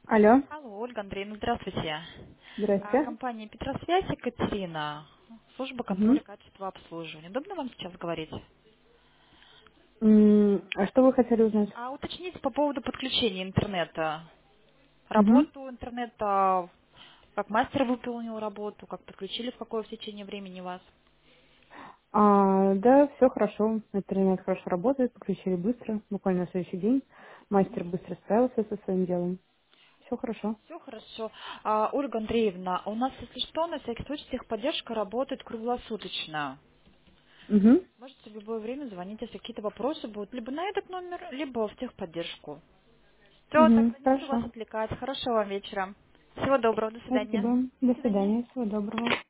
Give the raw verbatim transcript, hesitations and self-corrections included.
Алло, Алло, Ольга Андреевна, здравствуйте. А, здрасте. Компания Петросвязь, Екатерина, служба контроля Мгм. качества обслуживания. Удобно вам сейчас говорить? М, А что вы хотели узнать? А уточните по поводу подключения интернета. Мгм. Работу интернета, как мастер выполнил работу, как подключили, в какое в течение времени вас. А, да, все хорошо. Интернет хорошо работает, подключили быстро, буквально на следующий день. Мастер быстро справился со своим делом. Все хорошо. Все хорошо. А, Ольга Андреевна, у нас, если что, на всякий случай техподдержка работает круглосуточно. Угу. Можете в любое время звонить, если какие-то вопросы будут, либо на этот номер, либо в техподдержку. Все, Угу. тогда не буду вас Хорошо. отвлекать. Хорошего вам вечера. Всего доброго. До свидания. Спасибо. До До свидания. свидания. Всего доброго.